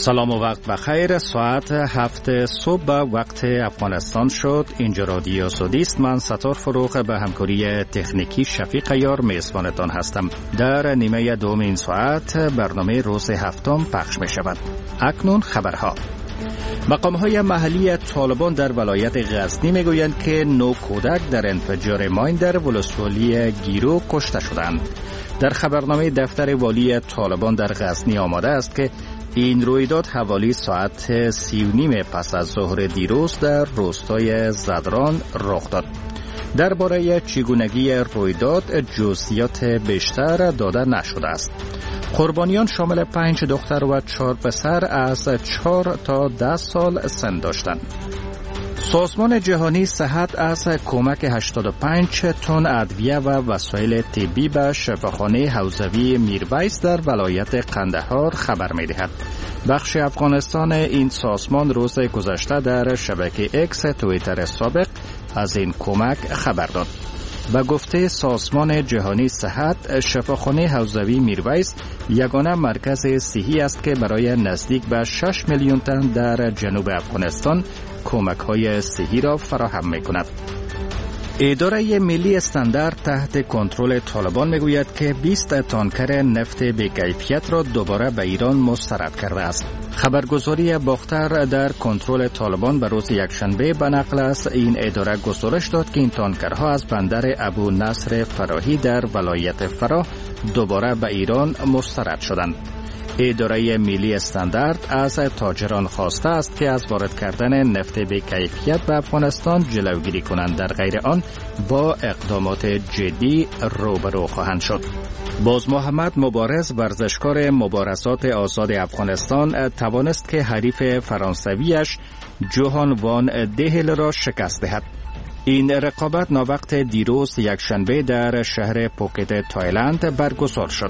سلام و وقت بخیر. ساعت 7 صبح به وقت افغانستان شد. اینجا رادیو سعودی است. من ستار فروغ به همکاری تکنیکی شفیق یار میزبانتان هستم. در نیمه دوم این ساعت برنامه روز هفتم پخش می شود. اکنون خبرها. مقام‌های محلی طالبان در ولایت غزنی میگویند که 9 کودک در انفجار ماین در ولسوالی گیرو کشته شدند. در خبرنامه دفتر والی طالبان در غزنی آمده است که این رویداد حوالی ساعت 3:30 پس از ظهر دیروز در روستای زدران رخ داد. درباره چگونگی رویداد جزئیات بیشتر داده نشده است. قربانیان شامل 5 دختر و 4 پسر از 4 تا 10 سال سن داشتند. سازمان جهانی صحت از کمک 85 تن ادویه و وسایل طبی به شفاخانه حوزوی میرویس در ولایت قندهار خبر می‌دهد. بخش افغانستان این سازمان روز گذشته در شبکه اکس توییتر سابق از این کمک خبر داد. به گفته سازمان جهانی صحت، شفاخانه حوزوی میرویس یگانه مرکز صحی است که برای نزدیک به 6 میلیون تن در جنوب افغانستان کمک‌های صحی را فراهم می‌کند. اداره ملی استاندارد تحت کنترل طالبان میگوید که 20 تانکر نفت بی‌کیفیت را دوباره به ایران مسترد کرده است. خبرگزاری باختر در کنترل طالبان به روز یکشنبه به نقل از این اداره گزارش داد که این تانکرها از بندر ابو نصر فراهی در ولایت فراه دوباره به ایران مسترد شدند. اداره ملی استاندارد از تاجران خواسته است که از وارد کردن نفت بی‌کیفیت به افغانستان جلوگیری کنند، در غیر آن با اقدامات جدی روبرو خواهند شد. باز محمد مبارز، ورزشکار مبارزات آزاد افغانستان، توانست که حریف فرانسویش جوهان وان دهل را شکست دهد. این رقابت ناوقت دیروز یکشنبه در شهر پوکت تایلند برگزار شد.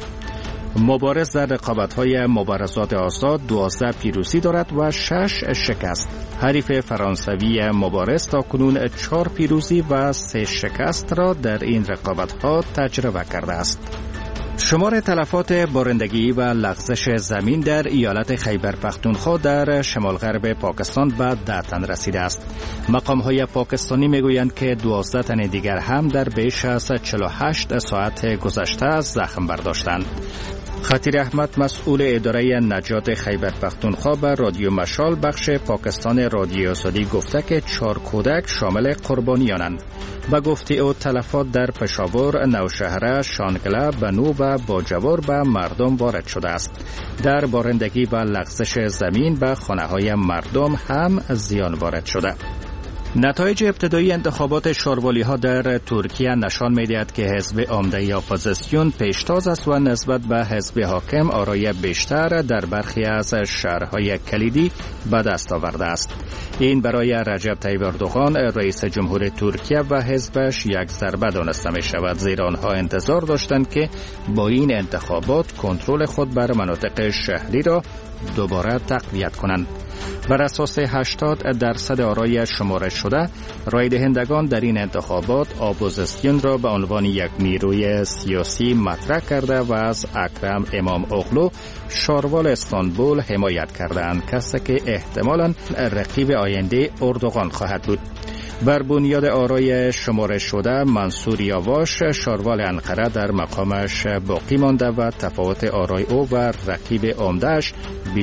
مبارز در رقابت‌های مبارزات آزاد 12 پیروزی دارد و 6 شکست. حریف فرانسوی مبارز تاکنون 4 پیروزی و 3 شکست را در این رقابت‌ها تجربه کرده است. شمار تلفات بارندگی و لغزش زمین در ایالت خیبر پختونخوا در شمال غرب پاکستان به 10 تن رسیده است. مقام‌های پاکستانی میگویند که 12 تن دیگر هم در بیش از 48 ساعت گذشته زخم برداشتند. خطیر احمد، مسئول اداره نجات خیبر پختونخوا، به رادیو مشال بخش پاکستان رادیو سعودی گفته که 4 کودک شامل قربانیانند. به گفته او تلفات در پشاور، نوشهره، شانگله، بنو و باجوار به مردم وارد شده است. در بارندگی و لغزش زمین به خانه‌های مردم هم زیان وارد شده. نتایج ابتدایی انتخابات شاروالی‌ها در ترکیه نشان می‌دهد که حزب عمده اپوزیسیون پیشتاز است و نسبت به حزب حاکم آرای بیشتر در برخی از شهرهای کلیدی به دست آورده است. این برای رجب طیب اردوغان رئیس جمهور ترکیه و حزبش یک ضربه دانسته می شود، زیرا آنها انتظار داشتند که با این انتخابات کنترل خود بر مناطق شهری را دوباره تقویت کنند. بر اساس 80% آرای شمارش شده، رای دهندگان در این انتخابات اپوزیسیون را به عنوان یک نیروی سیاسی مطرح کرده و از اکرم امام اغلو شاروال استانبول حمایت کردند، کسی که احتمالاً رقیب آینده اردوغان خواهد بود. بر بنیاد آرای شمارش شده، منصور یاواش شاروال انقره در مقامش باقی مانده و تفاوت آرای او و رقیب عمده‌اش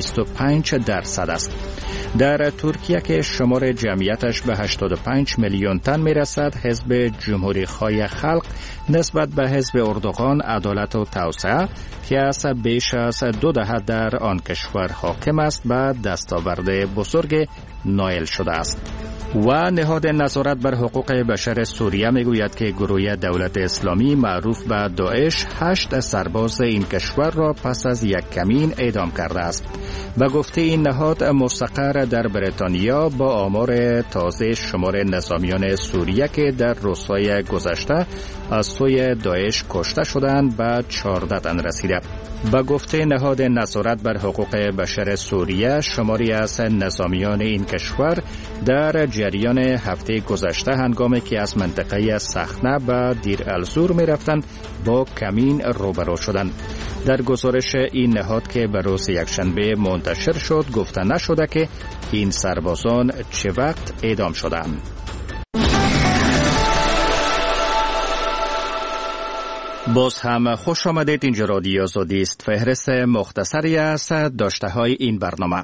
25% است. در ترکیه که شمار جمعیتش به 85 میلیون تن میرسد، حزب جمهوری خواه خلق نسبت به حزب اردوغان عدالت و توسعه که از بیش از 2 دهه در آن کشور حاکم است به دستاورد بزرگ نائل شده است. و نهاد نظارت بر حقوق بشر سوریه میگوید که گروه دولت اسلامی معروف به داعش 8 سرباز این کشور را پس از یک کمین اعدام کرده است. به گفته این نهاد مستقر در بریتانیا، با آمار تازه شمار نظامیان سوریه که در روزهای گذشته از سوی داعش کشته شدند به 14 تن رسیده. به گفته نهاد نظارت بر حقوق بشر سوریه، شماری از نظامیان این کشور در جریان هفته گذشته هنگامی که از منطقه سخنه به دیر الزور می رفتند با کمین روبرو شدند. در گزارش این نهاد که به روز یکشنبه منتشر شد گفته نشده که این سربازان چه وقت اعدام شدند. باز هم خوش آمدید. اینجا رادیو آزادی است. فهرست مختصری از داشته‌های این برنامه.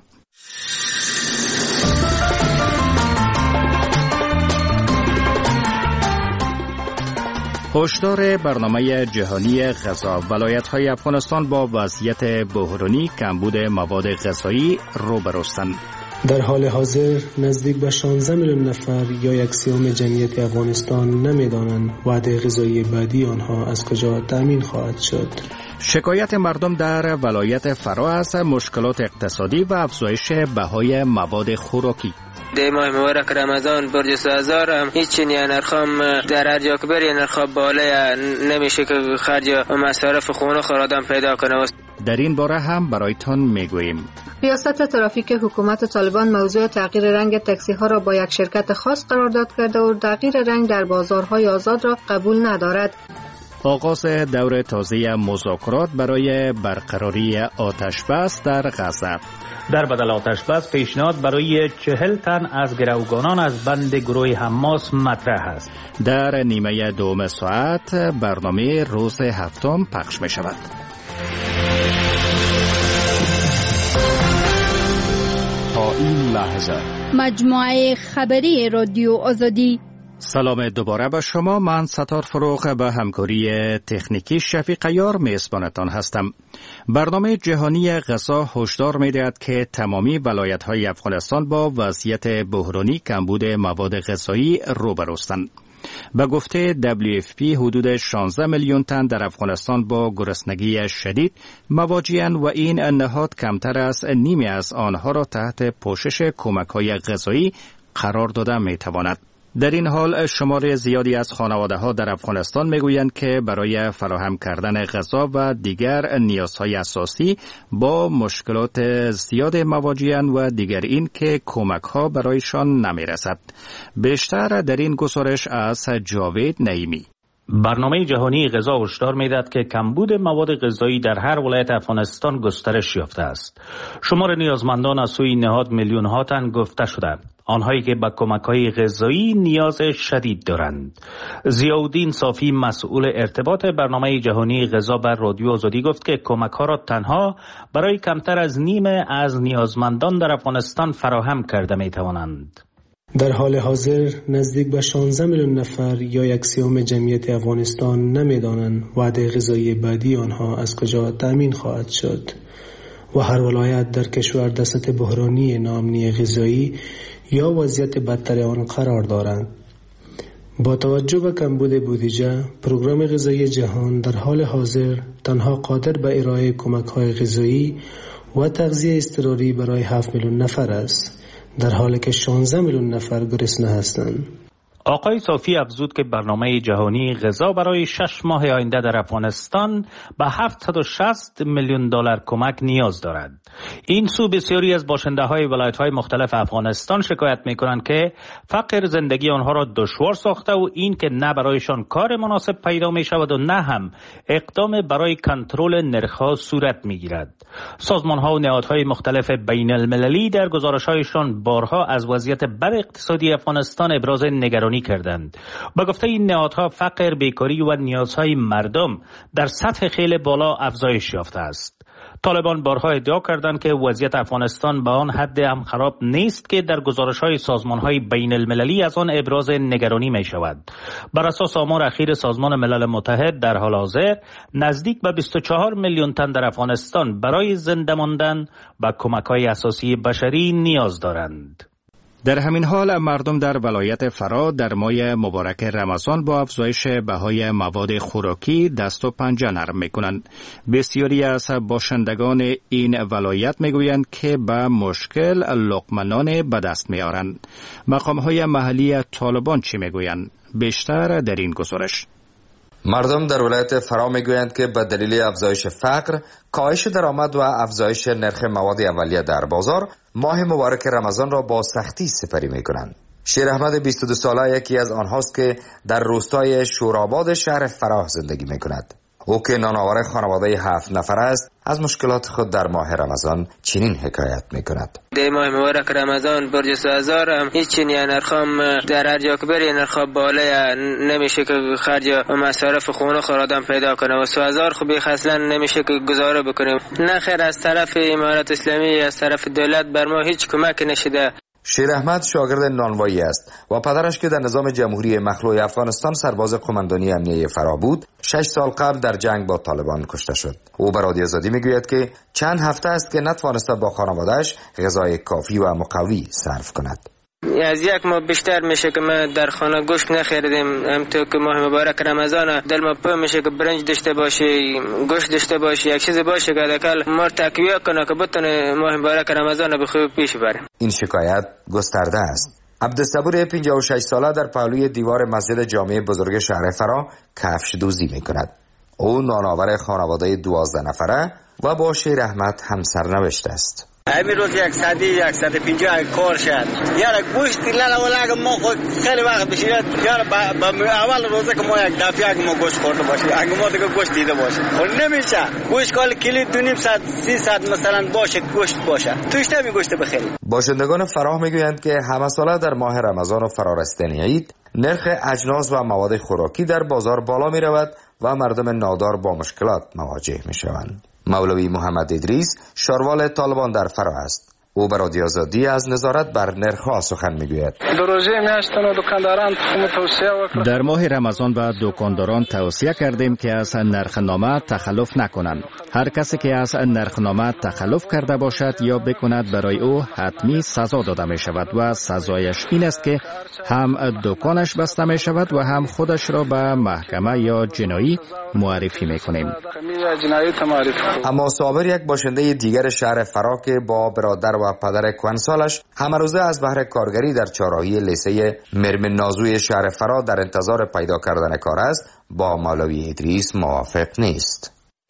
هشدار برنامه جهانی غذا: ولایت‌های افغانستان با وضعیت بحرانی کمبود مواد غذایی روبروستند. در حال حاضر نزدیک به 16 میلیون نفر یا 1/3 جمعیت افغانستان نمی‌دانند وعده غذایی بعدی آنها از کجا تامین خواهد شد. شکایت مردم در ولایت فرا از مشکلات اقتصادی و افزایش بهای مواد خوراکی. ده ماه مبارک رمضان برج سازار هم هیچ نرخام در هر جا که بری نرخ بالا نمیشه که خرج و مصارف خونه آدم پیدا کنه. در این باره هم برایتان میگوییم. ریاست ترافیک حکومت طالبان موضوع تغییر رنگ تاکسی ها را با یک شرکت خاص قرارداد کرده و تغییر رنگ در بازارهای آزاد را قبول ندارد. آغاز دور تازه مذاکرات برای برقراری آتش‌بس در غزه. در بدل آتش‌بس پیشنهاد برای 40 تن از گروگانان از بند گروه حماس مطرح است. در نیمه دوم ساعت برنامه روز هفتم پخش می شود. تا این لحظه مجموعه خبری رادیو آزادی. سلام دوباره به شما. من ستار فروغ به همکاری تکنیکی شفیق یار میزبانتان هستم. برنامه جهانی غذا هشدار می‌دهد که تمامی ولایت‌های افغانستان با وضعیت بحرانی کمبود مواد غذایی روبروستند. به گفته WFP حدود 16 میلیون تن در افغانستان با گرسنگی شدید مواجه‌اند و این نهاد کمتر از نیمی از آنها را تحت پوشش کمک‌های غذایی قرار داده می‌تواند. در این حال شمار زیادی از خانواده‌ها در افغانستان میگویند که برای فراهم کردن غذا و دیگر نیازهای اساسی با مشکلات زیاد مواجه‌اند و دیگر این که کمک‌ها برایشان نمی‌رسد. بیشتر در این گزارش از جاوید نعیمی. برنامه جهانی غذا هشدار می‌دهد که کمبود مواد غذایی در هر ولایت افغانستان گسترش یافته است. شمار نیازمندان از سوی نهاد میلیون‌ها تن گفته شده. آنهایی که به کمک‌های غذایی نیاز شدید دارند. ضیاءالدین صافی مسئول ارتباط برنامه جهانی غذا بر رادیو آزادی گفت که کمک‌ها را تنها برای کمتر از نیمه از نیازمندان در افغانستان فراهم کرده می‌توانند. در حال حاضر نزدیک به 16 میلیون نفر یا 1/3 جمعیت افغانستان نمی‌دانند وعده غذایی بعدی آنها از کجا تامین خواهد شد و هر ولایت در کشور در سطح بحرانی ناامنی غذایی یا وضعیت بدتر آن قرار دارند. با توجه به کمبود بودجه، پروگرام غذایی جهان در حال حاضر تنها قادر به ارائه کمک‌های غذایی و تغذیه اضطراری برای 7 میلیون نفر است، در حالی که 16 میلیون نفر گرسنه هستند. آقای صافی افزود که برنامه جهانی غذا برای 6 ماه آینده در افغانستان به 760 میلیون دلار کمک نیاز دارد. این سو بسیاری از باشنده‌های ولایت‌های مختلف افغانستان شکایت می‌کنند که فقر زندگی آنها را دشوار ساخته و این که نه برایشان کار مناسب پیدا می‌شود و نه هم اقدام برای کنترل نرخ‌ها صورت می‌گیرد. سازمان‌ها و نهادهای مختلف بین‌المللی در گزارش‌هایشان بارها از وضعیت بد اقتصادی افغانستان ابراز نگرانی کردند. با گفته این نهادها فقر، بیکاری و نیازهای مردم در سطح خیلی بالا افزایش یافته است. طالبان بارها ادعا کردند که وضعیت افغانستان به آن حد هم خراب نیست که در گزارش‌های سازمان‌های بین‌المللی از آن ابراز نگرانی می‌شود. بر اساس آمار اخیر سازمان ملل متحد در حال حاضر نزدیک به 24 میلیون تن در افغانستان برای زنده ماندن و کمک‌های اساسی بشری نیاز دارند. در همین حال مردم در ولایت فرا در ماه مبارک رمضان با افزایش بهای مواد خوراکی دست و پنجه نرم میکنند. بسیاری از باشندگان این ولایت میگویند که به مشکل لقمه‌نان به دست میارند. مقام‌های محلی طالبان چی میگویند؟ بیشتر در این گزارش. مردم در ولایت فرا میگویند که به دلیل افزایش فقر، کاهش درآمد و افزایش نرخ مواد اولیه در بازار، ماه مبارک رمضان را با سختی سپری میکنند. شیر احمد 22 ساله یکی از آنهاست که در روستای شوراباد شهر فراه زندگی میکند. او که نانآور خانواده 7 نفر است از مشکلات خود در ماه رمضان چنین حکایت می‌کند. در ماه مبارک رمضان برج سازار هم هیچ نرخام در هر جا که بری نرخ بالا نمیشه که خرج مصارف خونه خود آدم پیدا کنه و سازار خوب اصلا نمیشه که گزاره بکنیم. نه خیر از طرف امارات اسلامی از طرف دولت بر ما هیچ کمک نشده. شیر احمد شاگرد نانوایی است و پدرش که در نظام جمهوری مخلوع افغانستان سرباز قماندانی امنیه فراه بود 6 سال قبل در جنگ با طالبان کشته شد. او به رادیو آزادی میگوید که چند هفته است که نتوانسته با خانواده‌اش غذای کافی و مقوی صرف کند. از یک ماه بیشتر میشه که ما در خانه گوشت نخریدیم. همونطور که ماه مبارک رمضان دل ما پر میشه که برنج داشته باشی، گوشت داشته باشی، یک چیز باشه که حداقل ما تقویت کنه که بتونه ماه مبارک رمضان به خوبی پیش بره. این شکایت گسترده است. عبدالصبور 56 ساله در پهلوی دیوار مسجد جامع بزرگ شهر فراه کفش دوزی میکند. او نانآور خانواده 12 نفره و با شیر احمد همسرنوشت است. همین روز 150 کار شد. یارا گوشت لالا ما خود خیلی وقت بشید. یارا اول روزه که ما یک دفعه ما گوشت خورده باشیم. اگه ما دیگه گوشت دیده باشیم. خب نمیشه. گوشت کال کیلو 2.5 ساعت 3 ساعت مثلا باشه گوشت باشه. توش نمی گوشت بخرید. باشندگان فراه میگویند که همه ساله در ماه رمضان و فرارسیدن عید نرخ اجناس و مواد خوراکی در بازار بالا می رود و مردم نادار با مشکلات مواجه می شوند. مولوی محمد ادریس شاروال طالبان در فراه است. او به رادیو آزادی از نظارت بر نرخ‌ها سخن میگوید. در ماه رمضان به دکانداران توصیه کردیم که از نرخنامه تخلف نکنند. هر کسی که از نرخنامه تخلف کرده باشد یا بکند برای او حتمی سزا داده می شود و سزایش این است که هم دکانش بسته می شود و هم خودش را به محکمه یا جنایی معرفی می کنیم. اما صابر یک باشنده دیگر شهر فراه که با برادر و پدر کوهنسالش همه روزه از بهر کارگری در چهارراهی لیسه مرم نازوی شهر فراه در انتظار پیدا کردن کار است با مولوی ادریس موافق نیست.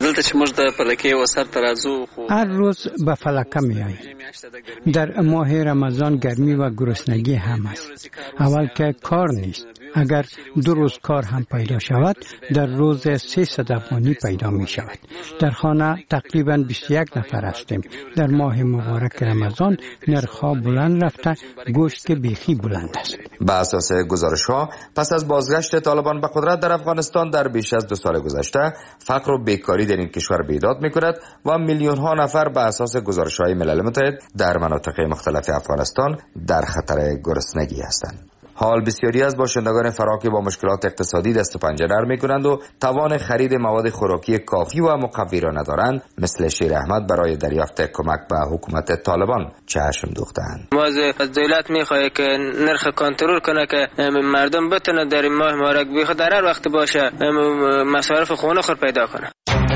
هر روز به فلکه می آییم. در ماه رمضان گرمی و گرسنگی هم است. اول که کار نیست. اگر 2 روز کار هم پیدا شود در روز 300 افغانی پیدا می شود. در خانه تقریبا 21 نفر هستیم. در ماه مبارک رمضان نرخ‌ها بلند رفته، گوشت که بیخی بلند است. به اساس گزارش‌ها پس از بازگشت طالبان به قدرت در افغانستان در بیش از 2 سال گذشته فقر و بیکاری در این کشور بیداد می‌کند و میلیون‌ها نفر به اساس گزارش‌های ملل متحد در مناطق مختلف افغانستان در خطر گرسنگی هستند. حال بسیاری از باشندگان فراه که با مشکلات اقتصادی دست و پنجه نرم می‌کنند و توان خرید مواد خوراکی کافی و مقوی را ندارند، مثل شیر احمد برای دریافت کمک به حکومت طالبان چشم دوختند. ما از دولت می‌خواهیم که نرخ کنترل کنه که مردم بتونه در این ماه مبارک بی خود در هر وقت باشه مصارف خونه خود پیدا کنه.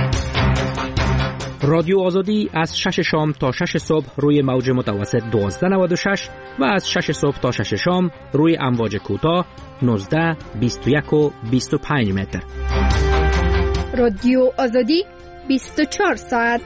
رادیو آزادی از 6 شام تا 6 صبح روی موج متوسط 1296 و از 6 صبح تا 6 شام روی امواج کوتاه 19، 21 و 25 متر. رادیو آزادی 24 ساعت.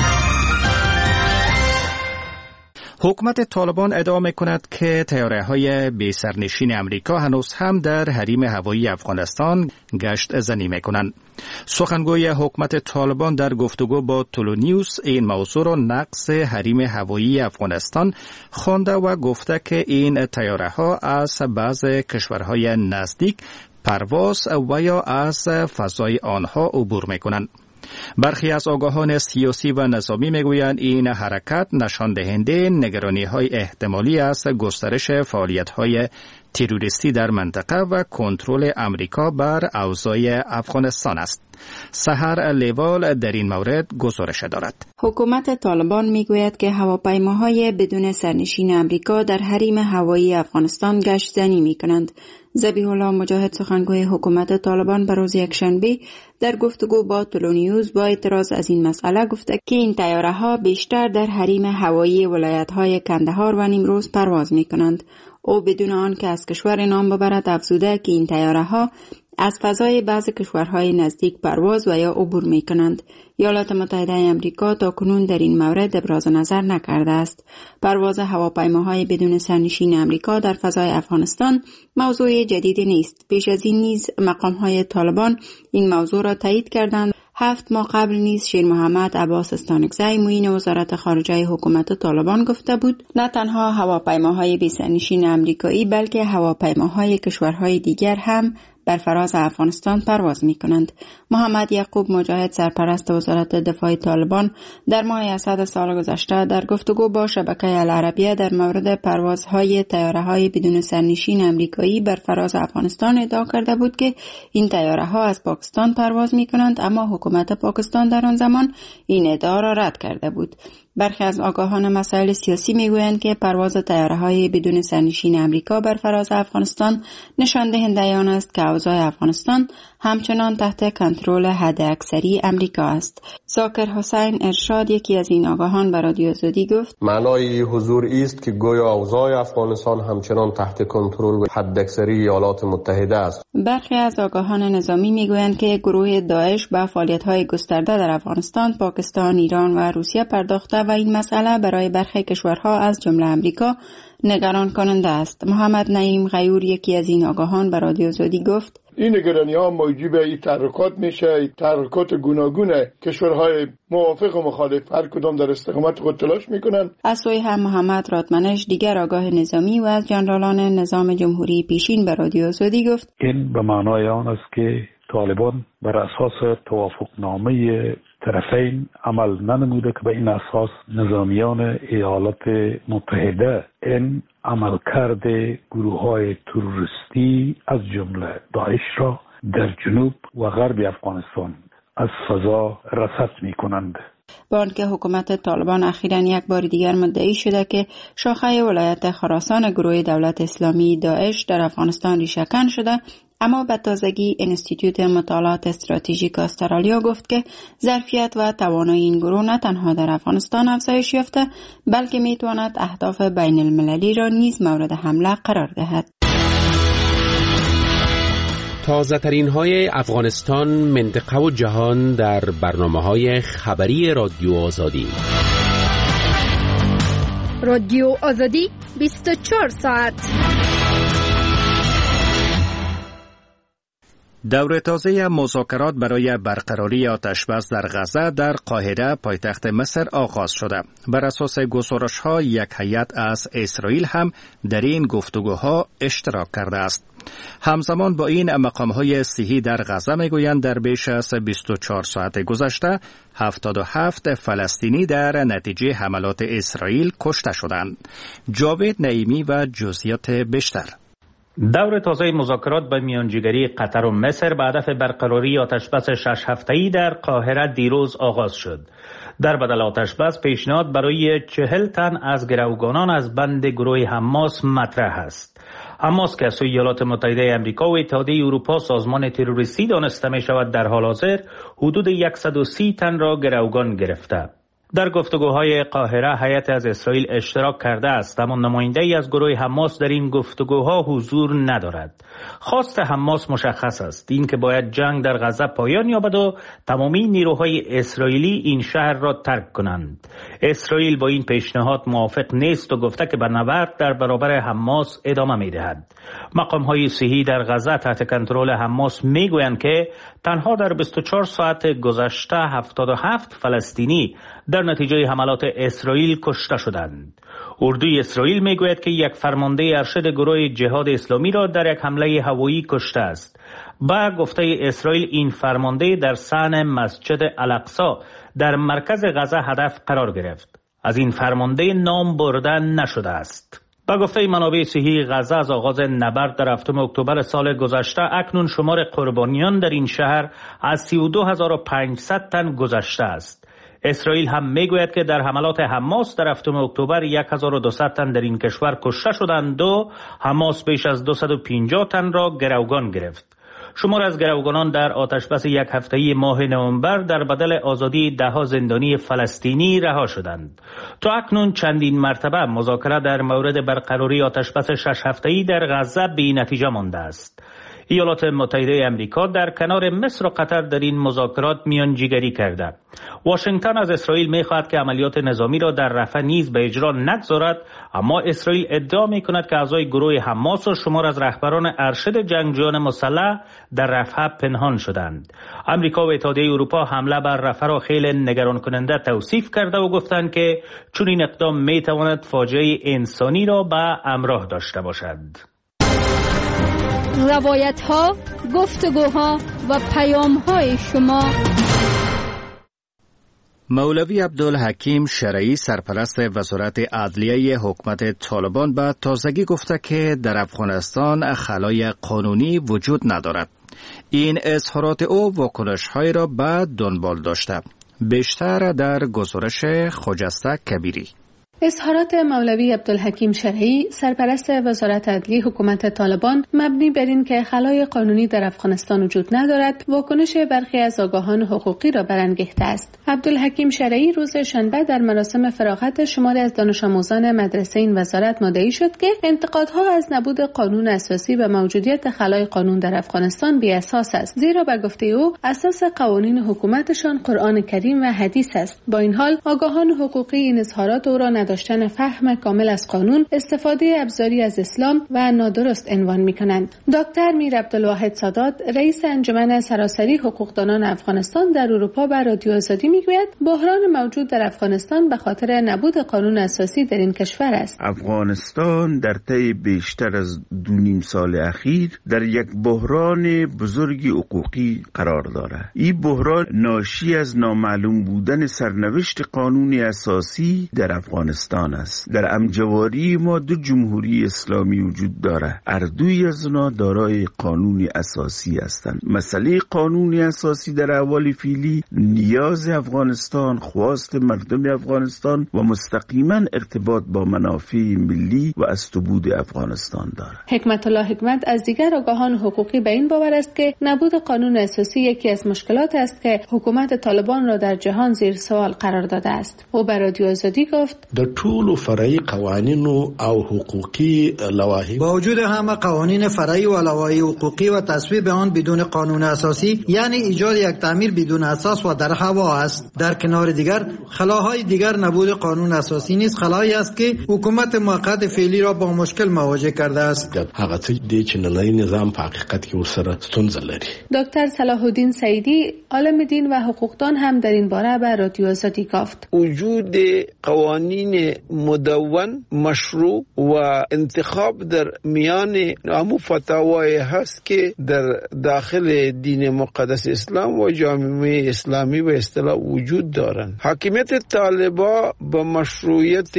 حکومت طالبان ادعا می‌کند که طیاره‌های بی سرنشین امریکا هنوز هم در حریم هوایی افغانستان گشت زنی می‌کنند. سخنگوی حکومت طالبان در گفتگو با تولونیوس این موضوع را نقض حریم هوایی افغانستان خوانده و گفته که این طیاره‌ها از بعض کشورهای نزدیک پرواز و یا از فضای آنها عبور می‌کنند. برخی از آگاهان سیاسی و نظامی میگویند این حرکت نشان دهنده نگرانی‌های احتمالی است گسترش فعالیت‌های تروریستی در منطقه و کنترل امریکا بر اوضاع افغانستان است. سحر لیوال در این مورد گزارش دارد. حکومت طالبان میگوید که هواپیماهای بدون سرنشین امریکا در حریم هوایی افغانستان گشت زنی میکنند. ذبیح الله مجاهد سخنگوی حکومت طالبان به روز یکشنبه در گفتگو با تولونیوس با اعتراض از این مسئله گفته که این طیاره‌ها بیشتر در حریم هوایی ولایت‌های کندهار و نیمروز پرواز میکنند. او بدون آن که از کشور نام ببرد افزوده که این طیاره‌ها از فضای بعض کشورهای نزدیک پرواز و یا عبور می کنند. ایالات متحده امریکا تا کنون در این مورد ابراز نظر نکرده است. پرواز هواپیماهای بدون سرنشین امریکا در فضای افغانستان موضوع جدیدی نیست. پیش از این نیز مقامهای طالبان این موضوع را تایید کردند 7 ماه قبل نیز شیر محمد عباس استانکزی معین وزارت خارجه حکومت طالبان گفته بود نه تنها هواپیماهای بی‌سرنشین آمریکایی بلکه هواپیماهای کشورهای دیگر هم بر فراز افغانستان پرواز می کنند. محمد یعقوب مجاهد سرپرست وزارت دفاع طالبان در ماه اسد سال گذشته در گفتگو با شبکه العربیه در مورد پروازهای طیاره‌های بدون سرنشین آمریکایی بر فراز افغانستان ادعا کرده بود که این طیاره‌ها از پاکستان پرواز می کنند، اما حکومت پاکستان در آن زمان این ادعا را رد کرده بود. برخی از آگاهان مسائل سیاسی میگویند که پرواز طیاره‌های بدون سرنشین آمریکا بر فراز افغانستان نشان دهنده آن است که اوضاع افغانستان همچنان تحت کنترل حداکثری آمریکا است. زاکر حسین ارشاد، یکی از این آگاهان، به رادیو آزادی گفت: معنای حضور است که گویا اوضاع افغانستان همچنان تحت کنترل و حداکثری ایالات متحده است. برخی از آگاهان نظامی میگویند که گروه داعش به فعالیت‌های گسترده در افغانستان، پاکستان، ایران و روسیه پرداخته و این مسئله برای برخی کشورها از جمله آمریکا نگران کننده است. محمد نعیم غیور، یکی از این آگاهان، به رادیو آزادی گفت: این نگرانی‌ها موجب این تحرکات میشه، تحرکات گوناگون کشورهای موافق و مخالف هر کدام در استقامت خود تلاش میکنن. از سوی هم محمد رادمنش، دیگر آگاه نظامی و از جنرالان نظام جمهوری پیشین، به رادیو آزادی گفت: این به معنای آن است که طالبان بر اساس توافقنامه طرفین عمل ننموده که به این اساس نظامیان ایالات متحده این عملکرد گروه‌های تروریستی از جمله داعش را در جنوب و غرب افغانستان از فضا رصد می‌کنند. با آنکه حکومت طالبان اخیراً یک بار دیگر مدعی شده که شاخه ولایت خراسان گروه دولت اسلامی داعش در افغانستان ریشه‌کن شده، اما به تازگی انستیتوت مطالعات استراتژیک استرالیا گفت که ظرفیت و توانایی این گروه نه تنها در افغانستان افزایش یافته بلکه میتواند اهداف بین المللی را نیز مورد حمله قرار دهد. تازه ترین های افغانستان، منطقه و جهان در برنامه‌های خبری رادیو آزادی. رادیو آزادی 24 ساعت. دور تازه مذاکرات برای برقراری آتشبس در غزه در قاهره پایتخت مصر آغاز شده. بر اساس گزارش‌ها یک هیئت از اسرائیل هم در این گفتگوها اشتراک کرده است. همزمان با این مقام‌های صحی در غزه میگویند در بیش از 24 ساعت گذشته 77 فلسطینی در نتیجه حملات اسرائیل کشته شدند. جاوید نعیمی و جزئیات بیشتر. دور تازه مذاکرات به میانجیگری قطر و مصر به هدف برقراری آتشبس 6 هفته‌ای در قاهره دیروز آغاز شد. در بدل آتشبس پیشنهاد برای 40 تن از گروگانان از بند گروه حماس مطرح است. حماس که از سوی ایالات متحده آمریکا و اتحادیه اروپا سازمان تروریستی دانسته می شود، در حال حاضر حدود 130 تن را گروگان گرفته. در گفتگوهای قاهره هیئت از اسرائیل اشتراک کرده است، اما نماینده‌ای از گروه حماس در این گفتگوها حضور ندارد. خواست حماس مشخص است، این که باید جنگ در غزه پایان یابد و تمامی نیروهای اسرائیلی این شهر را ترک کنند. اسرائیل با این پیشنهاد موافق نیست و گفته که به نبرد در برابر حماس ادامه می‌دهد. مقام‌های صحی در غزه تحت کنترل حماس می‌گویند که تنها در 24 ساعت گذشته 77 فلسطینی در نتیجه حملات اسرائیل کشته شدند. اردوی اسرائیل میگوید که یک فرمانده ارشد گروه جهاد اسلامی را در یک حمله هوایی کشته است. با گفته اسرائیل این فرمانده در صحن مسجد الاقصی در مرکز غزه هدف قرار گرفت. از این فرمانده نام برده نشده است. با گفته منابع صحی غزه از آغاز نبرد در 7 اکتبر سال گذشته اکنون شمار قربانیان در این شهر از 32500 تن گذشته است. اسرائیل هم میگوید که در حملات حماس در 7 اکتبر 1200 تن در این کشور کشته شدند و حماس بیش از 250 تن را گروگان گرفت. شمار از گروگانان در آتشبس یک هفته‌ای ماه نوامبر در بدل آزادی 10 زندانی فلسطینی رها شدند. تا اکنون چندین مرتبه مذاکره در مورد برقراری آتشبس 6 هفته‌ای در غزه بی نتیجه مانده است. ایالات متحده امریکا در کنار مصر و قطر در این مذاکرات میانجیگری کرده. واشنگتن از اسرائیل می‌خواهد که عملیات نظامی را در رفح نیز به اجرا نگذارد، اما اسرائیل ادعا می‌کند که اعضای گروه حماس و شمار از رهبران ارشد جنگجویان مسلح در رفح پنهان شدند. امریکا و اتحادیه اروپا حمله بر رفح را خیلی نگران کننده توصیف کرده و گفتند که چون این اقدام می‌تواند فاجعه انسانی را به همراه داشته باشد. روایت‌ها، گفتگوها و پیام‌های شما. مولوی عبدالحکیم شرعی سرپرست وزارت عدلیه حکومت طالبان به تازگی گفته که در افغانستان خلای قانونی وجود ندارد. این اظهارات او واکنش‌های را به دنبال داشته. بیشتر در گزارش خجسته کبیری. اظهارات مولوی عبدالحکیم شرعی سرپرست وزارت عدلیه حکومت طالبان مبنی بر این که خلای قانونی در افغانستان وجود ندارد، واکنش برخی از آگاهان حقوقی را برانگیخته است. عبدالحکیم شرعی روز شنبه در مراسم فراغت شماری از دانش آموزان مدرسه این وزارت مدعی شد که انتقادها از نبود قانون اساسی و موجودیت خلای قانون در افغانستان بی اساس است، زیرا به گفته او اساس قوانین حکومتشان قرآن کریم و حدیث است. با این حال آگاهان حقوقی این اظهارات او را داشتن فهم کامل از قانون، استفاده ابزاری از اسلام و نادرست عنوان می‌کنند. دکتر میر عبدالواحد سادات، رئیس انجمن سراسری حقوقدانان افغانستان در اروپا به رادیو آزادی میگوید بحران موجود در افغانستان به خاطر نبود قانون اساسی در این کشور است. افغانستان در طی بیشتر از 2.5 سال اخیر در یک بحران بزرگ حقوقی قرار دارد. این بحران ناشی از نامعلوم بودن سرنوشت قانون اساسی در افغانستان است. در امجواری ما 2 جمهوری اسلامی وجود دارد. هر دوی از آنها دارای قانون اساسی هستند. مسئله قانون اساسی در احوال فعلی نیاز افغانستان، خواست مردم افغانستان و مستقیما ارتباط با منافع ملی و استبود افغانستان دارد. حکمت الله حکمت از دیگر آگاهان حقوقی به این باور است که نبود قانون اساسی یکی از مشکلات است که حکومت طالبان را در جهان زیر سوال قرار داده است. او به رادیو آزادی گفت: د ټولو فرعي قوانینو او حقوقی لوایح با وجود همه قوانین فرعی و لوایح حقوقی و تصویب آن بدون قانون اساسی، یعنی ایجاد یک تعمیر بدون اساس و در هوا است. در کنار دیگر خلاهای دیگر نبود قانون اساسی نیز خلایی است که حکومت موقت فعلی را با مشکل مواجه کرده است. هغه څه دی چې نړۍ نظام په حقیقت کې ورسره ستونزه لري. دکتر صلاح الدین سعیدی، عالم دین و حقوقدان، هم در این باره به رادیو آزادی گفت: وجود قوانین مدون مشروع و انتخاب در میان همو فتاوای هست که در داخل دین مقدس اسلام و جامعه اسلامی و اصطلاح وجود دارند. حاکمیت طالبا به مشروعیت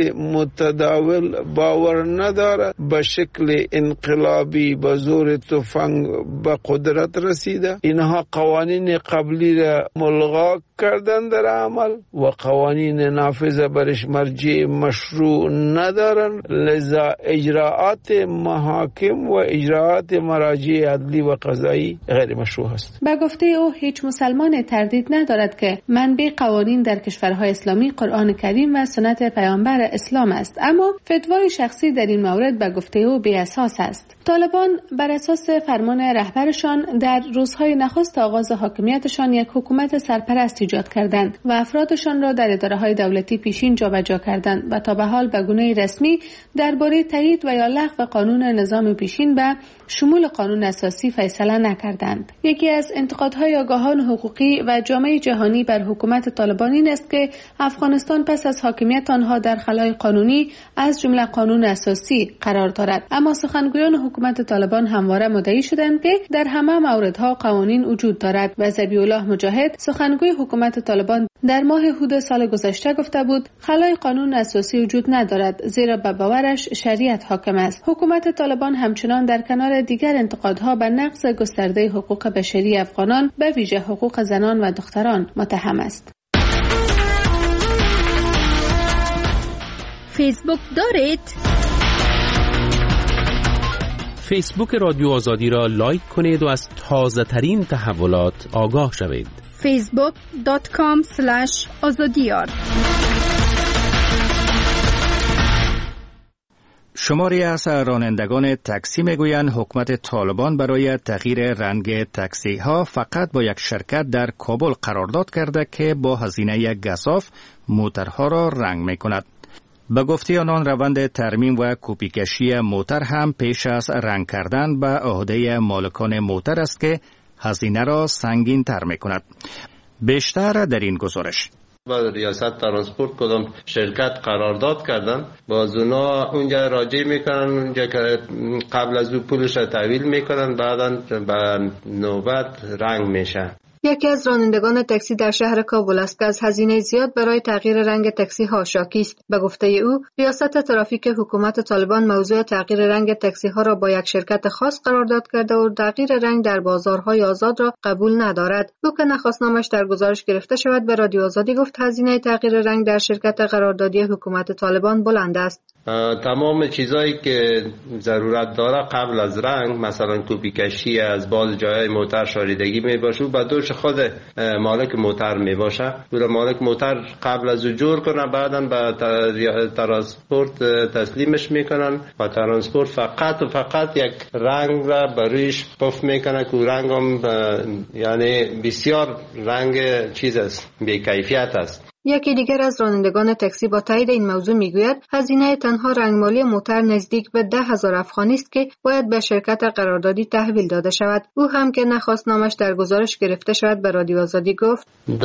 متداول باور ندارد. به شکل انقلابی به زور تفنگ به قدرت رسیده. اینها قوانین قبلی را ملغا کردن در عمل و قوانین نافذه برش مرجع مشروع ندارن، لذا اجراءات محاکم و اجراءات مراجع عدلی و قضایی غیر مشروع است. به گفته او هیچ مسلمان تردید ندارد که منبع قوانین در کشورهای اسلامی قرآن کریم و سنت پیامبر اسلام است، اما فتوای شخصی در این مورد به گفته او بی اساس است. طالبان بر اساس فرمان رهبرشان در روزهای نخست آغاز حاکمیتشان یک حکومت سرپرست ایجاد کردند و افرادشان را در اداره‌های دولتی پیشین جابجا کردند و تا به حال به گونه رسمی درباره تایید و یا لغو قانون نظام پیشین به شمول قانون اساسی فیصله نکردند. یکی از انتقادهای آگاهان حقوقی و جامعه جهانی بر حکومت طالبان این است که افغانستان پس از حاکمیت آنها در خلای قانونی از جمله قانون اساسی قرار دارد، اما سخنگویان حکومت طالبان همواره مدعی شدند که در همه موردها قوانین وجود دارد و ذبیح الله مجاهد، سخنگوی حکومت طالبان، در ماه هود سال گذشته گفته بود خلای قانون اساسی وجود ندارد، زیرا به باورش شریعت حاکم است. حکومت طالبان همچنان در کنار دیگر انتقادها به نقض گسترده حقوق بشری افغانان، به ویژه حقوق زنان و دختران، متهم است. فیسبوک دارید؟ فیسبوک رادیو آزادی را لایک کنید و از تازه ترین تحولات آگاه شوید. facebook.com/azadiyar شماری از رانندگان تاکسی میگویند حکومت طالبان برای تغییر رنگ تاکسی ها فقط با یک شرکت در کابل قرارداد کرده که با هزینه گزاف موترها را رنگ می کند. به گفته آنان روند ترمیم و کپیکشی موتر هم پیش از رنگ کردن به عهده مالکان موتر است که هزینه را سنگین تر می کند. بیشتر در این گزارش. با ریاست ترانسپورت کدام شرکت قرارداد کردن باز اونا اونجا راجع میکنن، اونجا که قبل از او پولش را تحویل میکنن، بعدا به نوبت رنگ میشه. یکی از رانندگان تاکسی در شهر کابل است که از هزینه زیاد برای تغییر رنگ تاکسی ها شاکی است. به گفته او، ریاست ترافیک حکومت طالبان موضوع تغییر رنگ تاکسی ها را با یک شرکت خاص قرارداد کرده و تغییر رنگ در بازارهای آزاد را قبول ندارد. او که نخواست نامش در گزارش گرفته شود به رادیو آزادی گفت هزینه تغییر رنگ در شرکت قراردادی حکومت طالبان بلند است. تمام چیزایی که ضرورت داره قبل از رنگ، مثلا کوپی کشی از باز جای موتر شاریدگی می باشه، با دوش خود مالک موتر می باشه. مالک موتر قبل از او جور کنه، بعدا به ترانسپورت تسلیمش میکنن و ترانسپورت فقط و فقط یک رنگ را برویش پف میکنه که رنگ هم یعنی بسیار رنگ چیز است، بی کیفیت است. یکی دیگر از رانندگان تاکسی با تایید این موضوع میگوید هزینه تنها رنگمالی موتر نزدیک به 10,000 افغانی است که باید به شرکت قراردادی تحویل داده شود. او هم که نخواست نامش در گزارش گرفته شود به رادیو آزادی گفت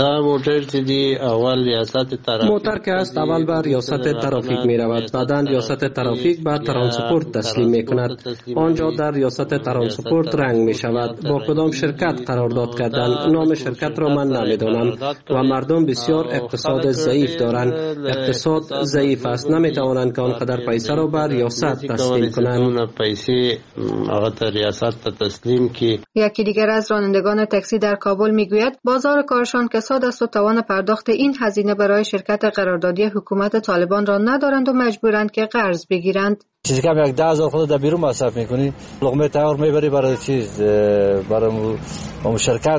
موتر که است اول به ریاست ترافیک می رود، بعدا ریاست ترافیک به ترانسپورت تسلیم می کند. آنجا در ریاست ترانسپورت رنگ می شود. با کدام شرکت قرارداد کردن نام شرکت را من نمیدانم و مردم بسیار اقتصاد ضعیف دارند. اقتصاد ضعیف است، نمیتوانند که آنقدر پیسه را به ریاست تسلیم کنند. یکی دیگر از رانندگان تاکسی در کابل میگوید بازار کارشان کساد است و توان پرداخت این هزینه برای شرکت قراردادی حکومت طالبان را ندارند و مجبورند که قرض بگیرند. چیزی کم یک 10,000 خود در بیرون مصرف میکنی، لقمه تیار میبری برای چیز، برای شرکت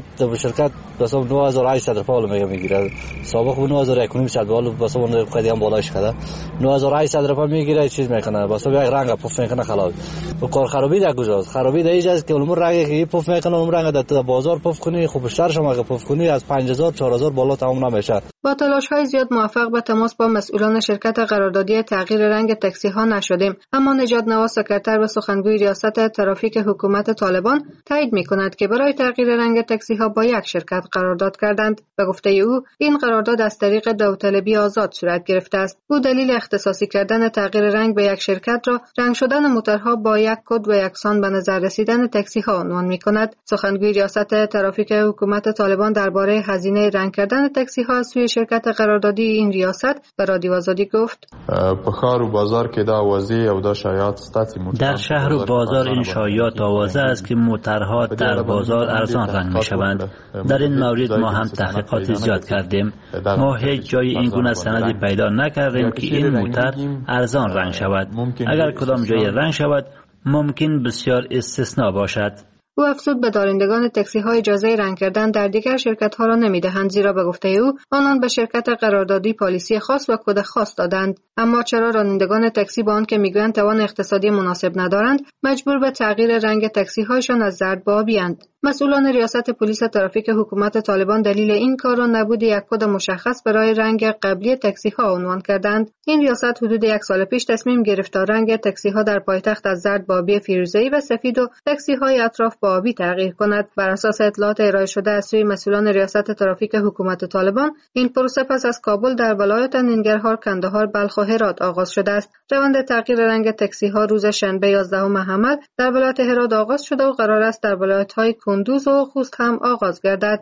مثلا 9,800 روپیه میگیره. سابق 9,100 بالو مثلا اون قدیم بالاش کرده 9,800 روپیه میگیره، چیز میکنه واسه یک رنگ پف میکنه خلاص. و کار خرابی در کجاست؟ خرابی در اینجاست که اون رنگی که پف میکنه اون رنگ در بازار پف کنی، خب بیشتر شما اگه پف کنی از 5,000 4,000 بالا تمام نمیشه. با تلاش‌های زیاد موفق به تماس با مسئولان شرکت قراردادی تغییر رنگ تاکسی ها نشدیم، اما نژاد نواز سکرتر و سخنگوی ریاست ترافیک حکومت طالبان تایید می‌کند که برای تغییر رنگ تاکسی ها با یک شرکت قرارداد کردند. به گفته او این قرارداد از طریق داوطلبی آزاد صورت گرفته است. او دلیل اختصاصی کردن تغییر رنگ به یک شرکت را رنگ شدن موترها با یک کد و یکسان به نظر رسیدن تاکسی ها عنوان می‌کند. سخنگوی ریاست ترافیک حکومت طالبان درباره هزینه رنگ کردن تاکسی ها از سوی شرکت قراردادی این ریاست به رادیو آزادی گفت په ښار و بازار کې دا واضح او دا شایعات در شهر و بازار این شایعات واضح است که موترها در بازار ارزان رنگ می‌شوند. در این مورد ما هم تحقیقات زیاد کردیم. ما هیچ جای این گونه سندی پیدا نکردیم که این موتر ارزان رنگ شود. اگر کدام جای رنگ شود ممکن بسیار استثناء باشد. او افزود به دارندگان تاکسی ها اجازه رنگ کردن در دیگر شرکت ها را نمیدهند، زیرا به گفته او آنان به شرکت قراردادی پالیسی خاص و کد خاص دادند. اما چرا رانندگان تاکسی با آنکه میگویند توان اقتصادی مناسب ندارند مجبور به تغییر رنگ تاکسی هایشان از زرد به آبی اند؟ مسئولان ریاست پلیس ترافیک حکومت طالبان دلیل این کار را نبود یک کد مشخص برای رنگ قبلی تاکسی ها عنوان کردند. این ریاست حدود یک سال پیش تصمیم گرفت تا رنگ تاکسی ها در پایتخت از زرد به آبی فیروزه‌ای و سفید و تاکسی های اطراف به آبی تغییر کند. بر اساس اطلاعات ارائه شده از سوی مسئولان ریاست ترافیک حکومت طالبان این پروسه پس از کابل در ولایت ننگرهار، کندهار، بلخ و هرات آغاز شده است. روند تغییر رنگ تاکسی ها روز شنبه 11 حمل در ولایت هرات آغاز شده و قرار است در ولایت‌های کندوز و خوست هم آغاز گردد.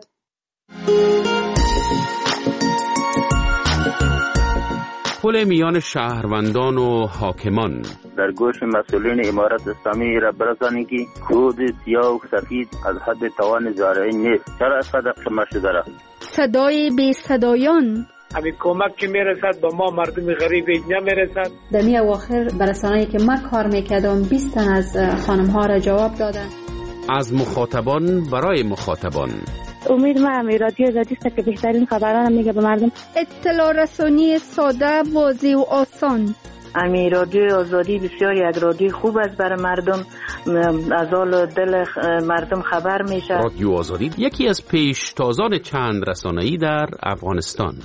پل میان شهروندان و حاکمان در گوش مسئولین امارت اسلامی را برسانید که کود سیاه و سفید از حد توان زارعین نیست. چرا صدق شما شده را صدای بی صدایان همین کمک که میرسد با ما مردم غریب نمیرسد. دمی اواخر برسانه‌ای که من کار میکردم 20 تن از خانم ها را جواب دادن. از مخاطبان برای مخاطبان. امید من رادیو آزادی است که بهترین خبران میگه به مردم. اطلاع رسانی ساده، واضح و آسان. امی رادیو آزادی بسیار یک رادیو خوب است برای مردم، از حال دل مردم خبر میشه. رادیو آزادی یکی از پیشتازان چند رسانه‌ای در افغانستان.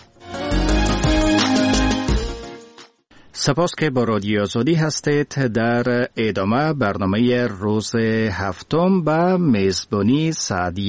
سپاس که با رادیو آزادی هستید. در ادامه برنامه روز هفتم با میزبانی سعدی